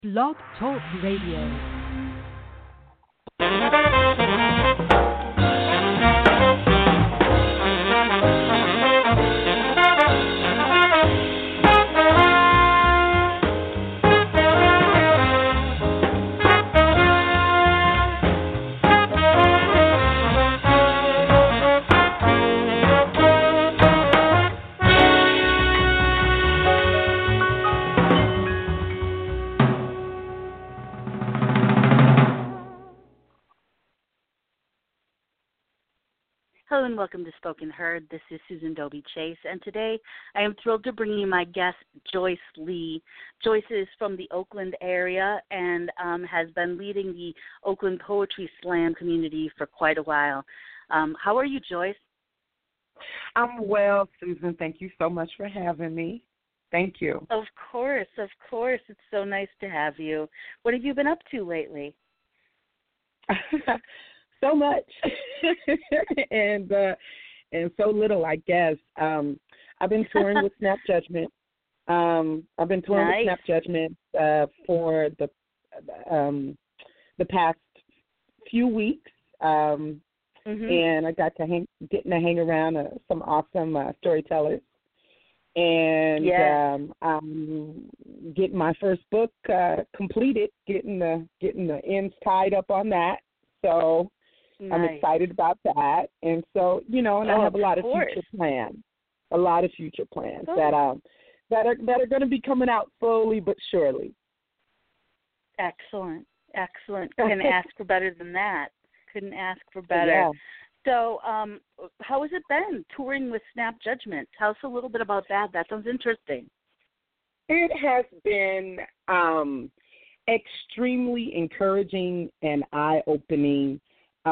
Blog Talk Radio. Hello and welcome to Spoken Heard. This is Susan Dobie Chase, and today I am thrilled to bring you my guest, Joyce Lee. Joyce is from the Oakland area and has been leading the Oakland Poetry Slam community for quite a while. How are you, Joyce? I'm well, Susan. Thank you so much for having me. Thank you. Of course, of course. It's so nice to have you. What have you been up to lately? So much and so little, I guess. I've been touring with Snap Judgment. I've been touring with Snap Judgment for the past few weeks, and I got to hang around some awesome storytellers, and I'm getting my first book completed, getting the ends tied up on that. So. Nice. I'm excited about that, and so and I have a lot of future plans. That are going to be coming out slowly but surely. Excellent. Couldn't ask for better than that. Couldn't ask for better. Yeah. So, how has it been touring with Snap Judgment? Tell us a little bit about that. That sounds interesting. It has been extremely encouraging and eye-opening.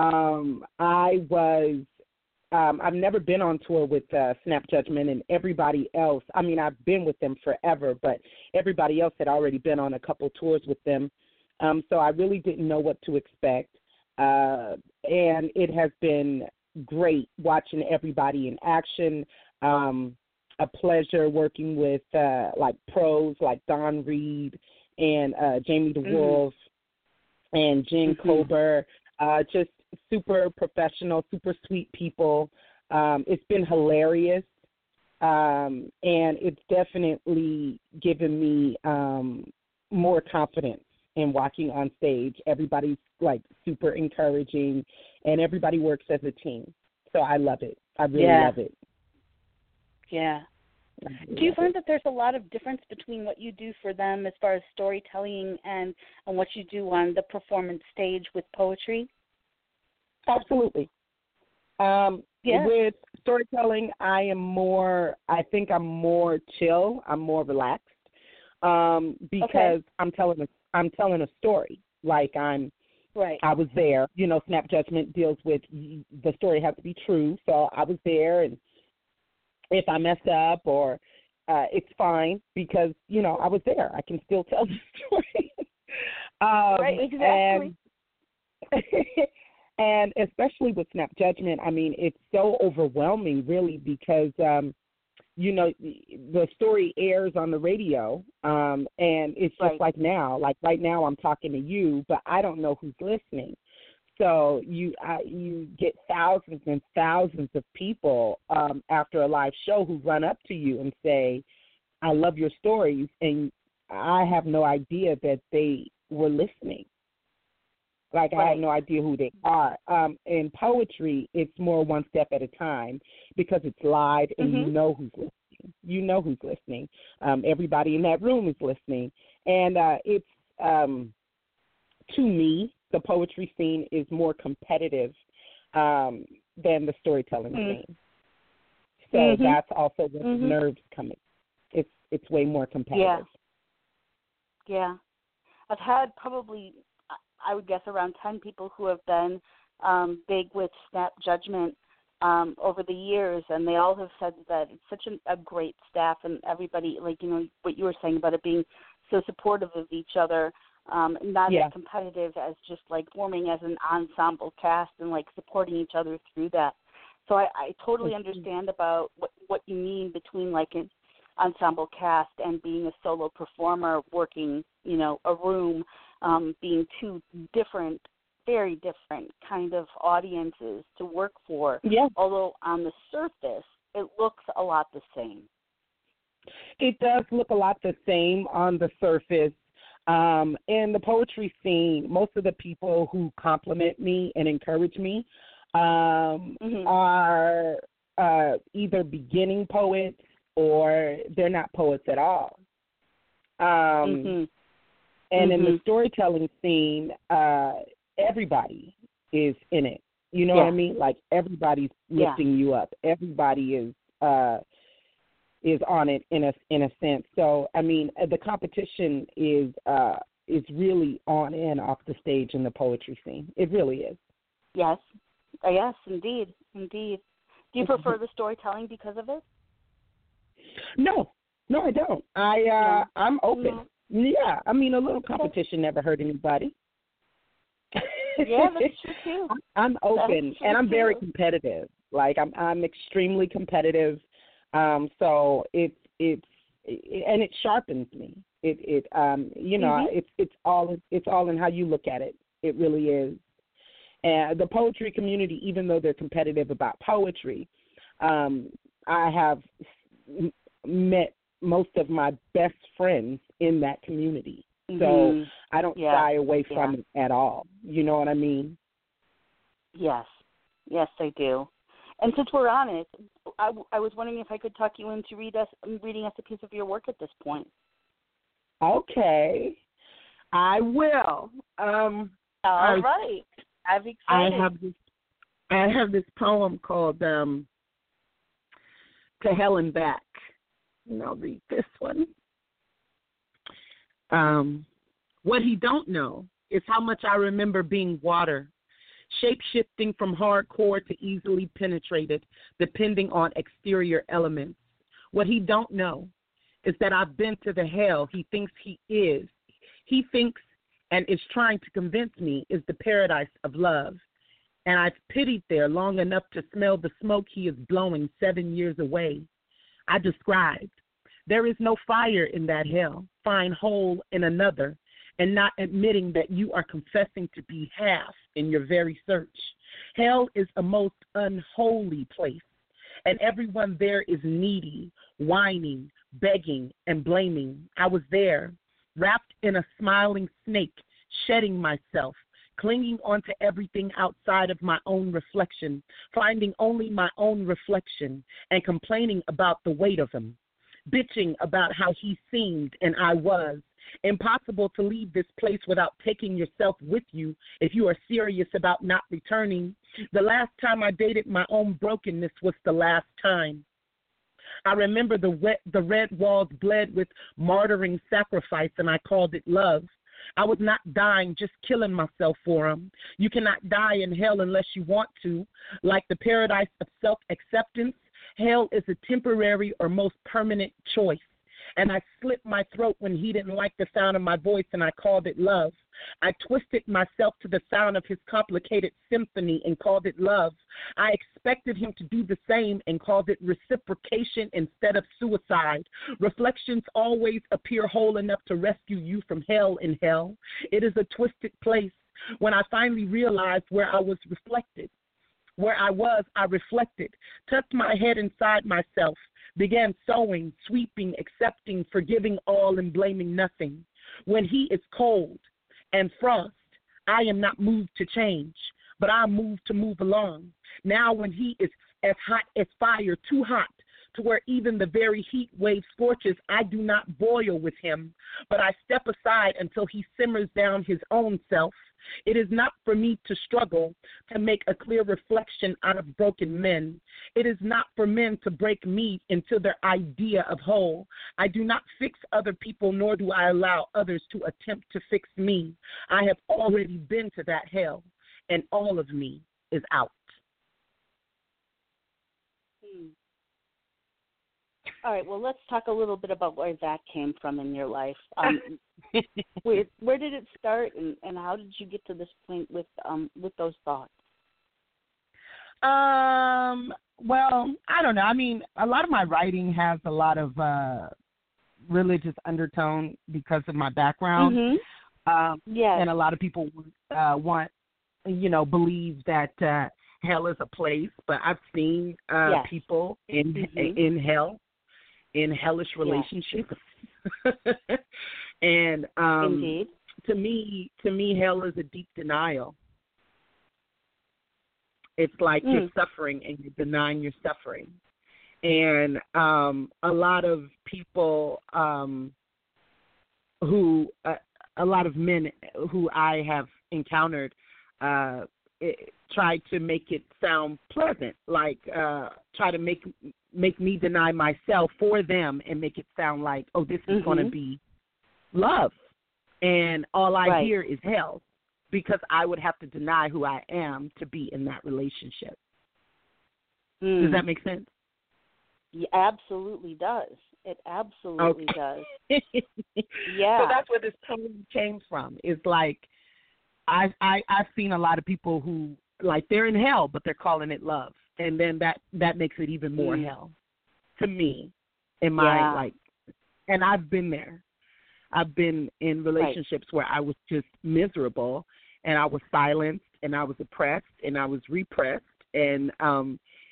I've never been on tour with Snap Judgment, and everybody else, I've been with them forever, but everybody else had already been on a couple tours with them. So I really didn't know what to expect. And it has been great watching everybody in action. A pleasure working with like pros like Don Reed and Jamie DeWolf and Jen Kober. Just super professional, super sweet people. It's been hilarious, and it's definitely given me more confidence in walking on stage. Everybody's like super encouraging, and everybody works as a team. So I love it. I really love it. Yeah. Do you find that there's a lot of difference between what you do for them as far as storytelling and what you do on the performance stage with poetry? Absolutely. With storytelling, I think I'm more chill. I'm more relaxed because I'm telling a story. Like I was there. Snap Judgment deals with the story has to be true. So I was there, and if I messed up or it's fine because I was there. I can still tell the story. Right. Exactly. And especially with Snap Judgment, it's so overwhelming, really, because, the story airs on the radio, and it's just like now. Like right now I'm talking to you, but I don't know who's listening. So you get thousands and thousands of people after a live show who run up to you and say, I love your stories, and I have no idea that they were listening. Like I have no idea who they are. In poetry, it's more one step at a time because it's live and you know who's listening. You know who's listening. Everybody in that room is listening. And it's, to me, the poetry scene is more competitive than the storytelling scene. So that's also where the nerves come in. It's way more competitive. Yeah. I've had probably, I would guess, around 10 people who have been big with Snap Judgment over the years, and they all have said that it's such a great staff, and everybody, what you were saying about it being so supportive of each other, not as competitive as just forming as an ensemble cast and supporting each other through that. So I totally understand about what you mean between ensemble cast and being a solo performer, working, a room, being two different, very different kind of audiences to work for. Yes. Although on the surface, it looks a lot the same. It does look a lot the same on the surface. In the poetry scene, most of the people who compliment me and encourage me are either beginning poets or they're not poets at all. And in the storytelling scene, everybody is in it. You know what I mean? Like everybody's lifting you up. Everybody is on it in a sense. So I mean, the competition is really on and off the stage in the poetry scene. It really is. Yes, indeed. Do you prefer the storytelling because of it? No, I don't. I'm open. No. Yeah, I mean, a little competition never hurt anybody. Yeah, that's true too. I'm open and I'm very competitive. Like I'm extremely competitive. So it sharpens me. It's all in how you look at it. It really is. And the poetry community, even though they're competitive about poetry, I have met most of my best friends in that community. So I don't shy away from it at all. You know what I mean? Yes, I do. And since we're on it, I was wondering if I could talk you into reading us a piece of your work at this point. Okay, I will. All right. I'm excited. I have this poem called "To Hell and Back," and I'll read this one. What he don't know is how much I remember being water, shape-shifting from hardcore to easily penetrated, depending on exterior elements. What he don't know is that I've been to the hell he thinks he is. He thinks and is trying to convince me is the paradise of love. And I've pitied there long enough to smell the smoke he is blowing 7 years away. I described, there is no fire in that hell, find hole in another, and not admitting that you are confessing to be half in your very search. Hell is a most unholy place, and everyone there is needy, whining, begging, and blaming. I was there, wrapped in a smiling snake, shedding myself, clinging onto everything outside of my own reflection, finding only my own reflection, and complaining about the weight of him, bitching about how he seemed and I was. Impossible to leave this place without taking yourself with you if you are serious about not returning. The last time I dated my own brokenness was the last time. I remember the red walls bled with martyring sacrifice, and I called it love. I was not dying, just killing myself for him. You cannot die in hell unless you want to. Like the paradise of self-acceptance, hell is a temporary or most permanent choice. And I slit my throat when he didn't like the sound of my voice, and I called it love. I twisted myself to the sound of his complicated symphony and called it love. I expected him to do the same and called it reciprocation instead of suicide. Reflections always appear whole enough to rescue you from hell in hell. It is a twisted place. When I finally realized where I was reflected, where I was, I reflected, tucked my head inside myself, began sewing, sweeping, accepting, forgiving all, and blaming nothing. When he is cold and frost, I am not moved to change, but I am moved to move along. Now when he is as hot as fire, too hot, to where even the very heat wave scorches, I do not boil with him, but I step aside until he simmers down his own self. It is not for me to struggle to make a clear reflection out of broken men. It is not for men to break me into their idea of whole. I do not fix other people, nor do I allow others to attempt to fix me. I have already been to that hell, and all of me is out. All right, well, let's talk a little bit about where that came from in your life. Where did it start, and how did you get to this point with those thoughts? Well, I don't know. I mean, a lot of my writing has a lot of religious undertone because of my background. Yes. And a lot of people believe that hell is a place, but I've seen Yes. people in hell, in hellish relationships. And Indeed. to me, hell is a deep denial. It's like you're suffering and you're denying you're suffering. And a lot of people a lot of men who I have encountered try to make it sound pleasant, like try to make me deny myself for them and make it sound like, oh, this is going to be love. And all I hear is hell, because I would have to deny who I am to be in that relationship. Does that make sense? It absolutely does. It absolutely does. Yeah. So that's where this tone came from. It's like I've seen a lot of people who, like, they're in hell, but they're calling it love, and then that makes it even more hell to me. In my and I've been there. I've been in relationships where I was just miserable, and I was silenced, and I was oppressed, and I was repressed, and I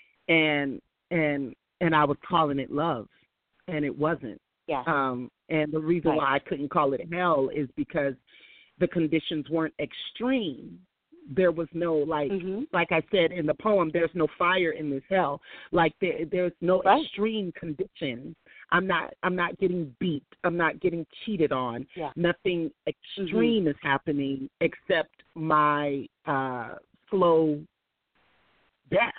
was calling it love, and it wasn't. Yeah. And the reason why I couldn't call it hell is because the conditions weren't extreme. There was no, like I said in the poem, there's no fire in this hell. Like there's no extreme conditions. I'm not getting beat. I'm not getting cheated on. Yeah. Nothing extreme is happening except my slow death.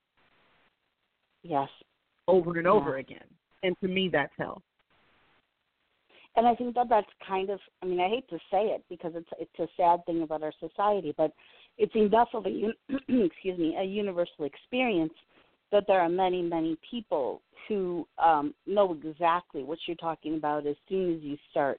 Yes. Over and over again. And to me, that's hell. And I think that's kind of, I mean, I hate to say it because it's a sad thing about our society, but it's enough of a universal experience that there are many, many people who know exactly what you're talking about as soon as you start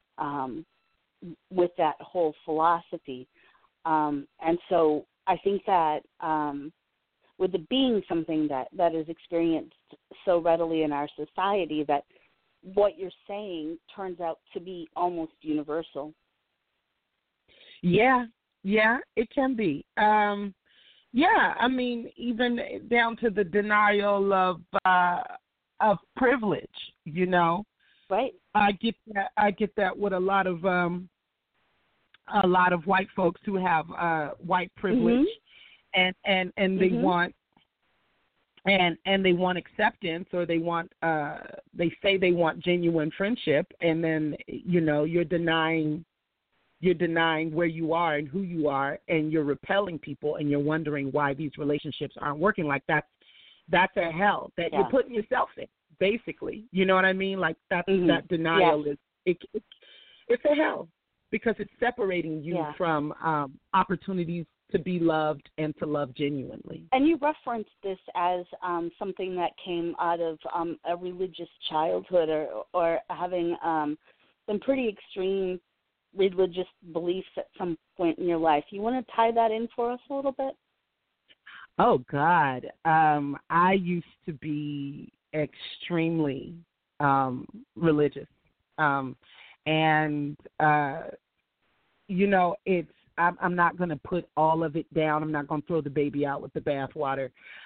with that whole philosophy. And so I think that with it being something that is experienced so readily in our society, that what you're saying turns out to be almost universal. Yeah, it can be. I mean, even down to the denial of privilege, you know. Right. I get that with a lot of white folks who have white privilege, and they want and they want acceptance, or they say they want genuine friendship, and then you're denying where you are and who you are, and you're repelling people, and you're wondering why these relationships aren't working. Like that's a hell that you're putting yourself in, basically. You know what I mean? Like that denial is it's a hell, because it's separating you from opportunities to be loved and to love genuinely. And you referenced this as something that came out of a religious childhood, or having some pretty extreme religious beliefs at some point in your life. You want to tie that in for us a little bit? Oh, God. I used to be extremely religious. I'm not going to put all of it down. I'm not going to throw the baby out with the bathwater.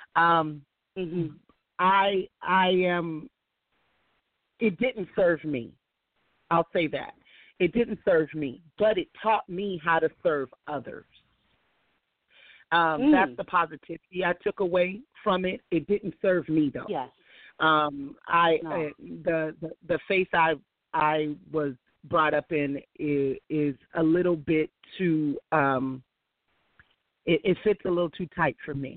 I am. It didn't serve me. I'll say that. It didn't serve me, but it taught me how to serve others. That's the positivity I took away from it. It didn't serve me, though. Yes. The faith I was brought up in is a little bit too. It fits a little too tight for me.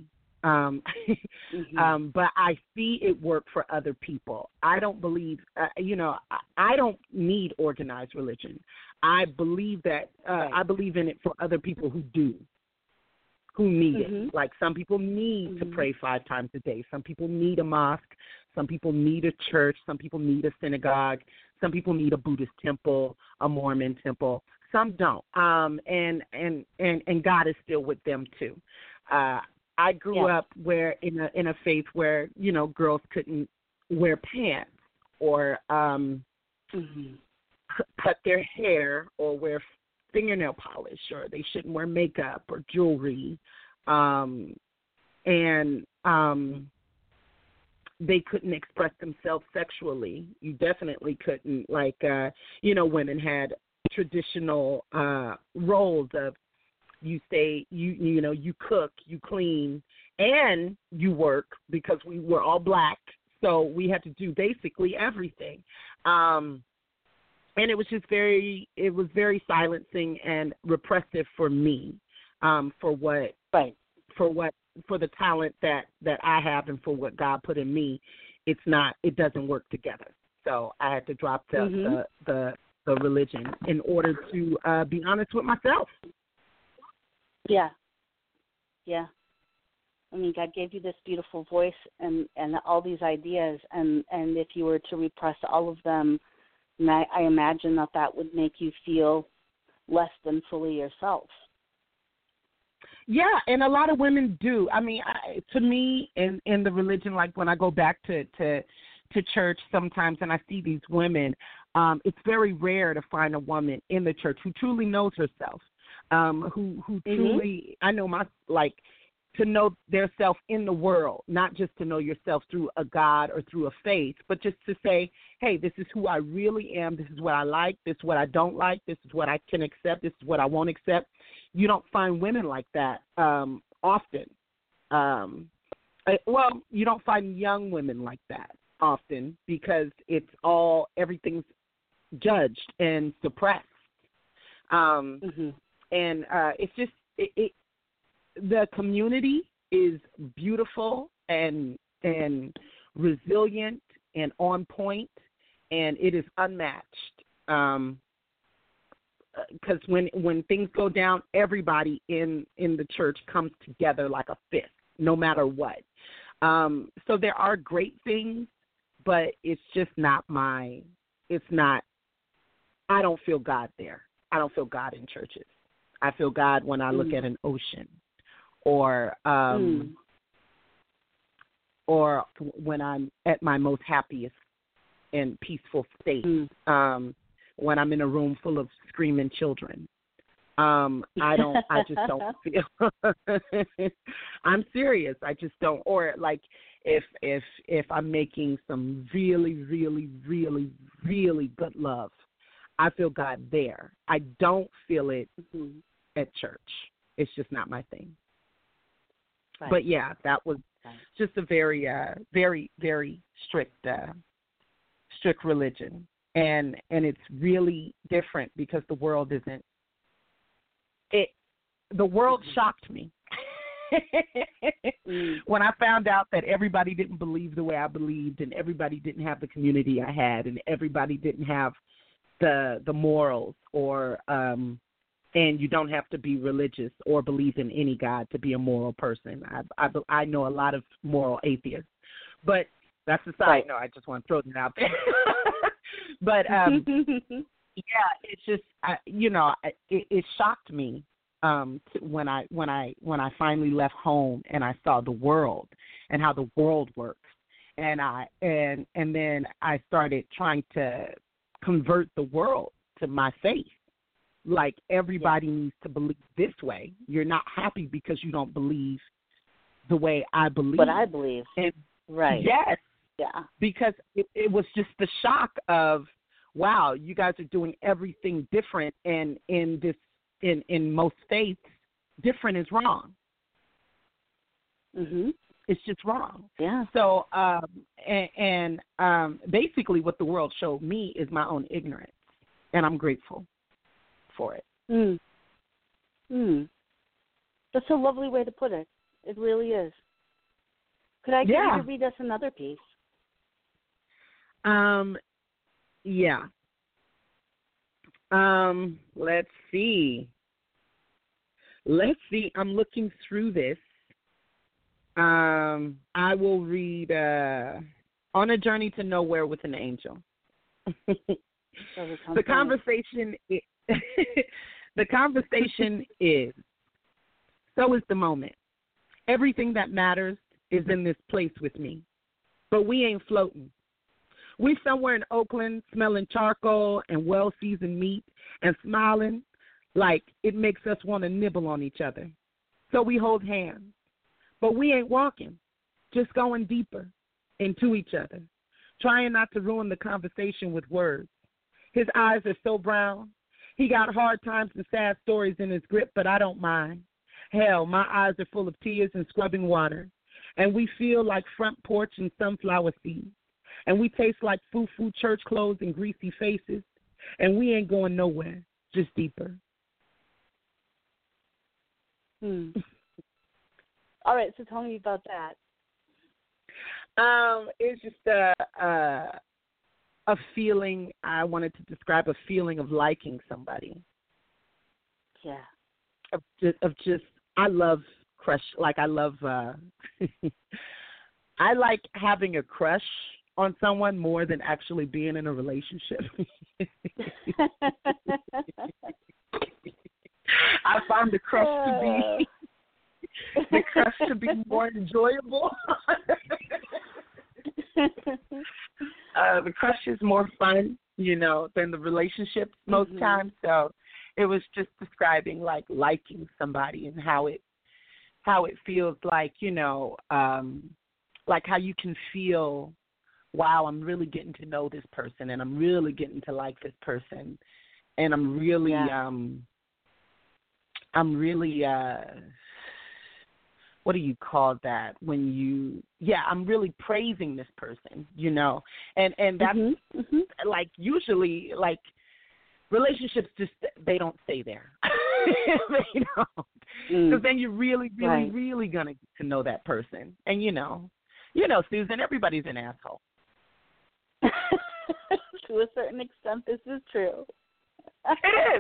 But I see it work for other people. I don't believe, I don't need organized religion. I believe that I believe in it for other people who do, who need it. Like some people need to pray 5 times a day. Some people need a mosque. Some people need a church. Some people need a synagogue. Some people need a Buddhist temple, a Mormon temple. Some don't. And God is still with them too. I grew up where in a faith where, you know, girls couldn't wear pants or cut their hair or wear fingernail polish, or they shouldn't wear makeup or jewelry. They couldn't express themselves sexually. You definitely couldn't. Like, you know, women had traditional roles of you know, you cook, you clean, and you work, because we were all black, so we had to do basically everything. And it was just very silencing and repressive for me, for the talent that I have and for what God put in me. It doesn't work together. So I had to drop the religion in order to be honest with myself. Yeah. I mean, God gave you this beautiful voice and all these ideas, and if you were to repress all of them, and I imagine that would make you feel less than fully yourself. Yeah, and a lot of women do. I mean, to me, in the religion, like when I go back to church sometimes and I see these women, it's very rare to find a woman in the church who truly knows herself, who truly, I know to know their self in the world, not just to know yourself through a God or through a faith, but just to say, hey, this is who I really am. This is what I like. This is what I don't like. This is what I can accept. This is what I won't accept. You don't find women like that often. Well, you don't find young women like that often, because everything's judged and suppressed. And it's just, the community is beautiful and resilient and on point, and it is unmatched. Because when things go down, everybody in the church comes together like a fist, no matter what. So there are great things, but it's just not I don't feel God there. I don't feel God in churches. I feel God when I look at an ocean, or when I'm at my most happiest and peaceful state, when I'm in a room full of screaming children. I just don't feel, I'm serious. I just don't, or like if I'm making some really, really, really, really good love, I feel God there. I don't feel it at church. It's just not my thing. Right. But yeah, that was just a very, very, very strict religion, and it's really different because the world isn't. The world shocked me when I found out that everybody didn't believe the way I believed, and everybody didn't have the community I had, and everybody didn't have the morals, or and you don't have to be religious or believe in any God to be a moral person. I know a lot of moral atheists, but that's a side note. I just want to throw that out there. But yeah, it's just it shocked me when I finally left home and I saw the world and how the world works, and then I started trying to convert the world to my faith. Like, everybody needs to believe this way. You're not happy because you don't believe the way I believe. What I believe. And, right. Yes. Yeah. Because it was just the shock of, wow, you guys are doing everything different, and in most faiths, different is wrong. It's just wrong. Yeah. So, basically what the world showed me is my own ignorance, and I'm grateful for it. That's a lovely way to put it. It really is. Could I get you to read us another piece? Yeah. Let's see. I'm looking through this. I will read On a Journey to Nowhere with an Angel. The conversation is, so is the moment. Everything that matters is in this place with me. But we ain't floating. We somewhere in Oakland smelling charcoal and well-seasoned meat and smiling like it makes us want to nibble on each other. So we hold hands. But we ain't walking, just going deeper into each other, trying not to ruin the conversation with words. His eyes are so brown. He got hard times and sad stories in his grip, but I don't mind. Hell, my eyes are full of tears and scrubbing water, and we feel like front porch and sunflower seeds, and we taste like foo-foo church clothes and greasy faces, and we ain't going nowhere, just deeper. All right, so tell me about that. It's just a feeling. I wanted to describe a feeling of liking somebody. Yeah. Of just I love crush. Like I love. I like having a crush on someone more than actually being in a relationship. I find the crush to be more enjoyable. The crush is more fun, than the relationship most times. So it was just describing like liking somebody and how it feels like, like how you can feel, wow, I'm really getting to know this person and I'm really getting to like this person and I'm really what do you call that when I'm really praising this person, and that's like usually like relationships just they don't stay there, because then you're really gonna get to know that person, and Susan, everybody's an asshole. To a certain extent, this is true. It is.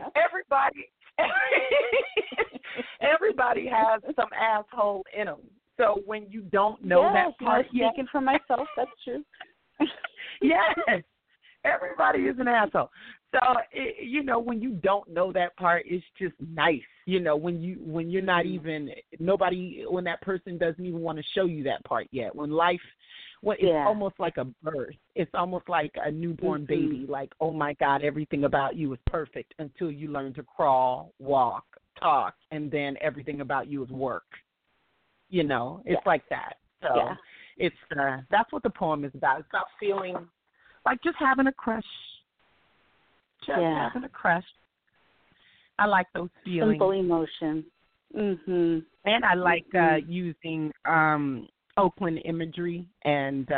Everybody has some asshole in them. So when you don't know that part yet. Speaking for myself, that's true. Yes. Everybody is an asshole. So, when you don't know that part, it's just nice. When you're not even, when that person doesn't even want to show you that part yet. It's almost like a birth. It's almost like a newborn baby. Like, oh, my God, everything about you is perfect until you learn to crawl, walk, talk, and then everything about you is work. It's like that. So it's that's what the poem is about. It's about feeling like just having a crush. Having a crush. I like those feelings. Simple emotion. Mm-hmm. And I like using Oakland imagery and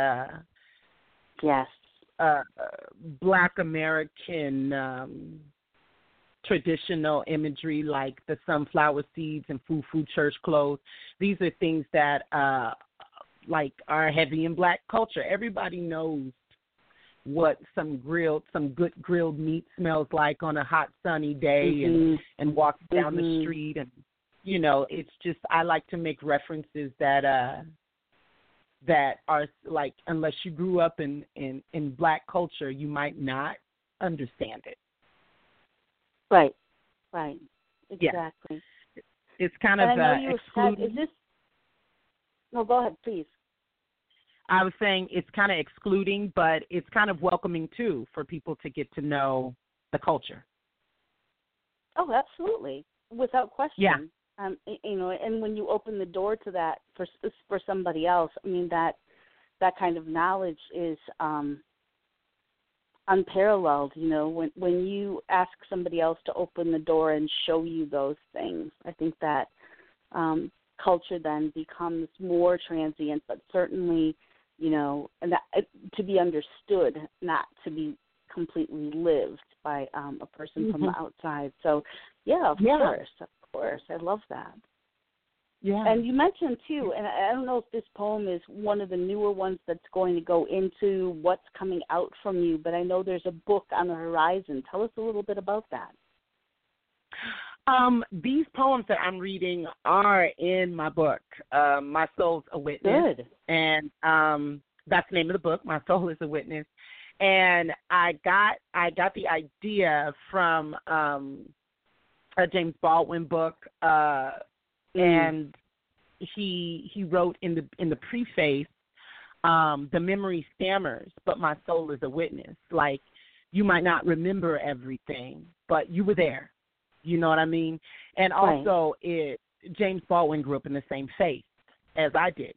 Black American traditional imagery like the sunflower seeds and foo-foo church clothes. These are things that are heavy in Black culture. Everybody knows what some good grilled meat smells like on a hot sunny day and walking down the street, and it's just I like to make references that are like, unless you grew up in Black culture, you might not understand it. Right, exactly. Yeah. It's kind of excluding. No, go ahead, please. I was saying it's kind of excluding, but it's kind of welcoming, too, for people to get to know the culture. Oh, absolutely. Without question. Yeah. And when you open the door to that for somebody else, I mean, that kind of knowledge is unparalleled. When you ask somebody else to open the door and show you those things, I think that culture then becomes more transient, but certainly, and that, to be understood, not to be completely lived by a person from the outside. So, of course, I love that. Yeah. And you mentioned too, and I don't know if this poem is one of the newer ones that's going to go into what's coming out from you, but I know there's a book on the horizon. Tell us a little bit about that. These poems that I'm reading are in my book, My Soul's a Witness. Good. And that's the name of the book, My Soul is a Witness. And I got the idea from a James Baldwin book, and he wrote in the preface, the memory stammers, but my soul is a witness. Like, you might not remember everything, but you were there. You know what I mean? And also, James Baldwin grew up in the same faith as I did.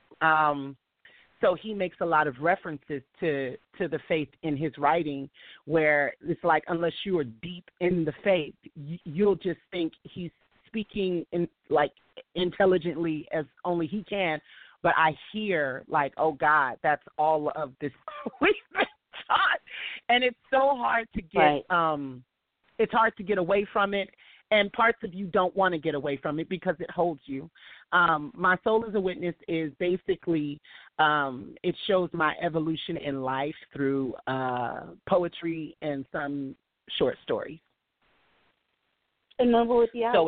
So he makes a lot of references to the faith in his writing, where it's like, unless you are deep in the faith, you'll just think he's speaking intelligently as only he can. But I hear, like, oh God, that's all of this we've been taught, and it's so hard to get. It's hard to get away from it. And parts of you don't want to get away from it because it holds you. My Soul is a Witness is basically, it shows my evolution in life through poetry and some short stories. And when will it be out?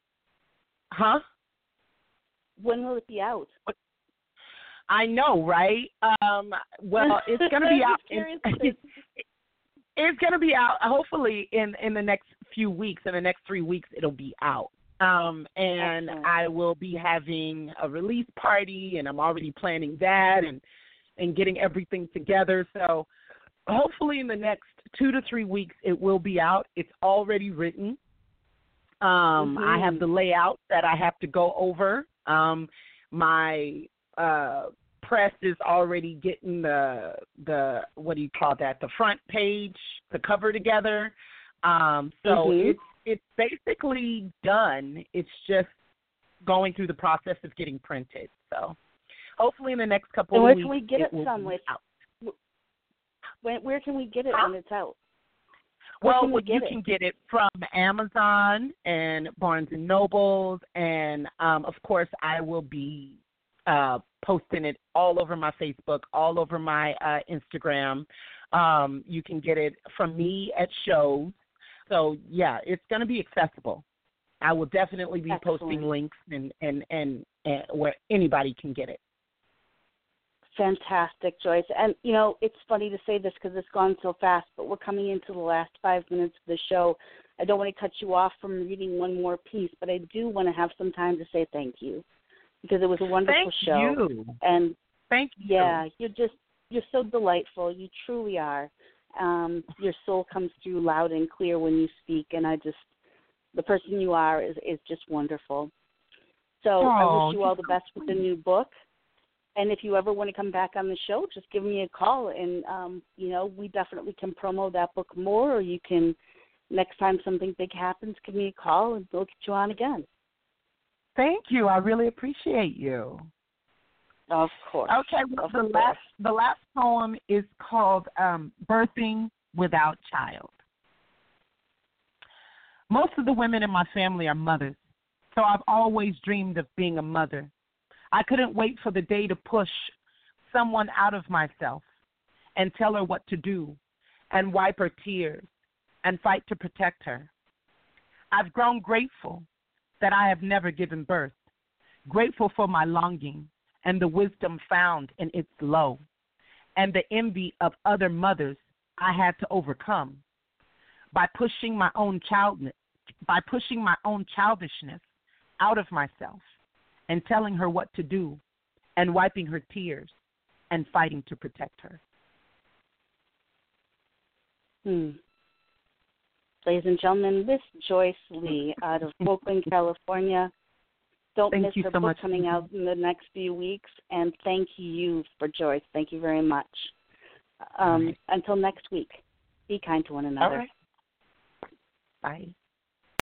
When will it be out? I know, right? Well, it's going to be out. It's going to be out hopefully in the next few weeks. In the next 3 weeks, it'll be out. And excellent. I will be having a release party, and I'm already planning that and getting everything together. So hopefully in the next 2 to 3 weeks, it will be out. It's already written. I have the layout that I have to go over. My press is already getting the what do you call that? The front page, the cover together. So it's basically done. It's just going through the process of getting printed. So hopefully in the next couple of weeks, where can we get it from? Where can we get it when it's out? Well, you can get it from Amazon and Barnes and Nobles, and of course I will be posting it all over my Facebook, all over my Instagram. You can get it from me at shows. So, yeah, it's going to be accessible. I will definitely be posting links and where anybody can get it. Fantastic, Joyce. And, you know, it's funny to say this because it's gone so fast, but we're coming into the last 5 minutes of the show. I don't want to cut you off from reading one more piece, but I do want to have some time to say thank you because it was a wonderful show. Thank you. And thank you. Yeah, you're so delightful. You truly are. Your soul comes through loud and clear when you speak, and the person you are is just wonderful. So I wish you all the best with the new book. And if you ever want to come back on the show, just give me a call, and, you know, we definitely can promo that book more, or you can, next time something big happens, give me a call, and we'll get you on again. Thank you. I really appreciate you. Of course. Okay, well, the last poem is called Birthing Without Child. Most of the women in my family are mothers, so I've always dreamed of being a mother. I couldn't wait for the day to push someone out of myself and tell her what to do and wipe her tears and fight to protect her. I've grown grateful that I have never given birth, grateful for my longing and the wisdom found in its low, and the envy of other mothers I had to overcome by pushing my own childishness out of myself and telling her what to do and wiping her tears and fighting to protect her. Ladies and gentlemen, Miss Joyce Lee out of Oakland, California. Don't miss her book coming out in the next few weeks. And thank you for Joyce. Thank you very much. Until next week, be kind to one another. All right. Bye.